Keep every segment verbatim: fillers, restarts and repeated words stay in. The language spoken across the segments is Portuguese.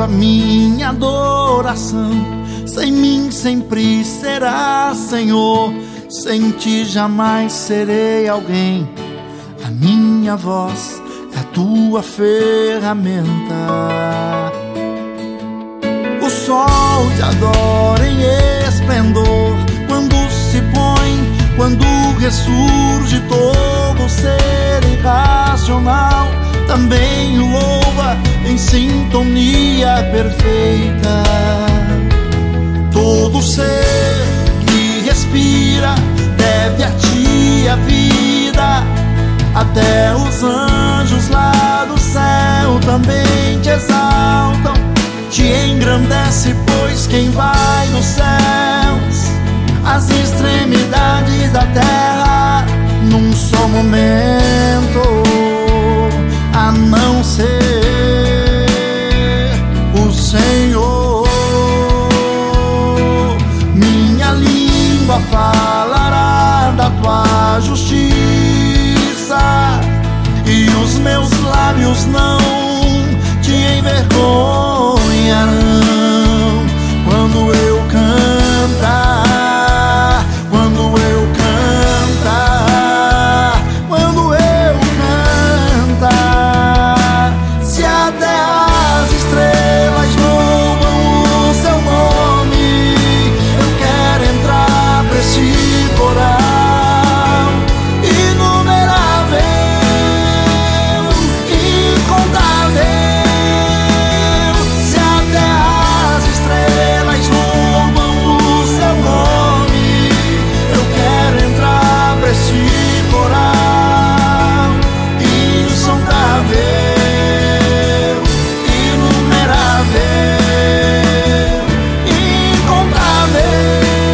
minha adoração. Sem mim sempre será, Senhor. Sem ti jamais serei alguém. A minha voz é a tua ferramenta. O sol te adora em esplendor quando se põe, quando ressurge todo ser irracional. Também o louva em sintonia perfeita. Todo ser que respira deve a ti a vida. Até os anjos lá do céu também te exaltam. Te engrandece, pois quem vai nos céus, as extremidades da terra, num só momento, a não ser o Senhor. Minha língua falará da tua justiça, e os meus lábios não te envergonharão. Quando eu cantar, quando eu cantar, quando eu cantar, se até as estrelas louvam o seu nome, eu quero entrar pra esse coral inumerável, incontável. Se até as estrelas louvam o seu nome, eu quero entrar pra esse coral insondável, inumerável, incontável.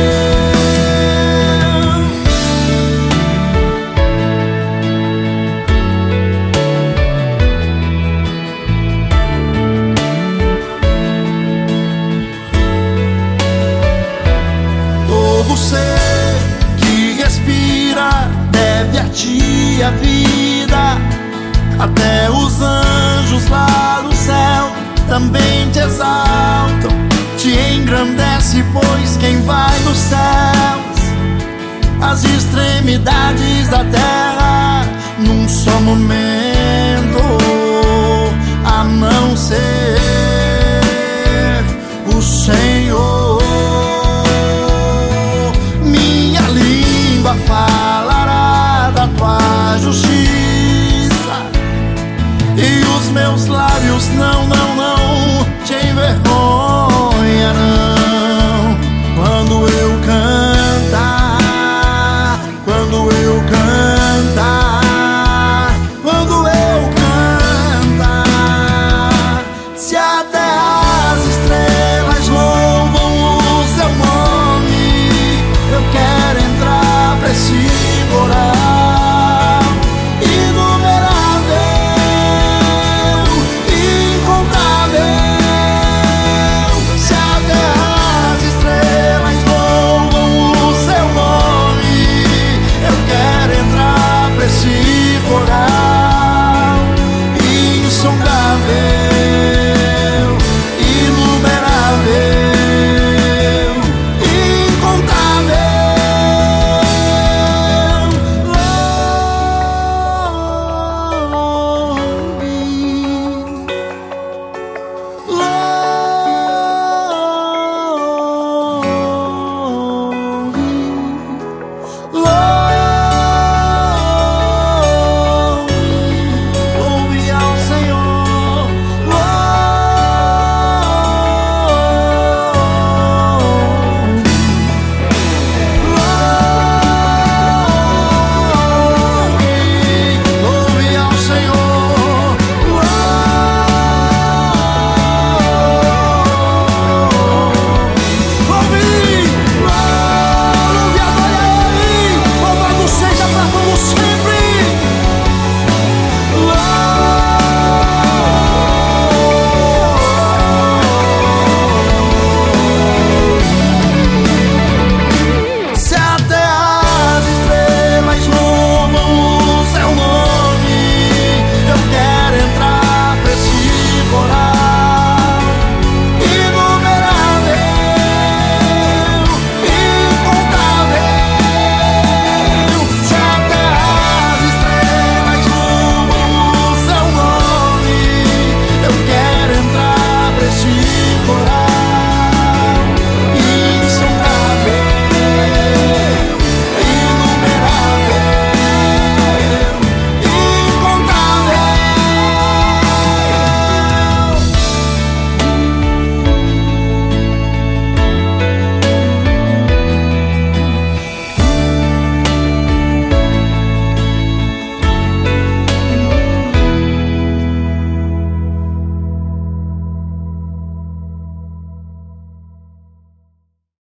Todo ser que respira deve a ti a vida. Até os anjos lá do céu também te exaltam. Te engrandece, pois quem vai nos céus, as extremidades da terra, num só momento, a não ser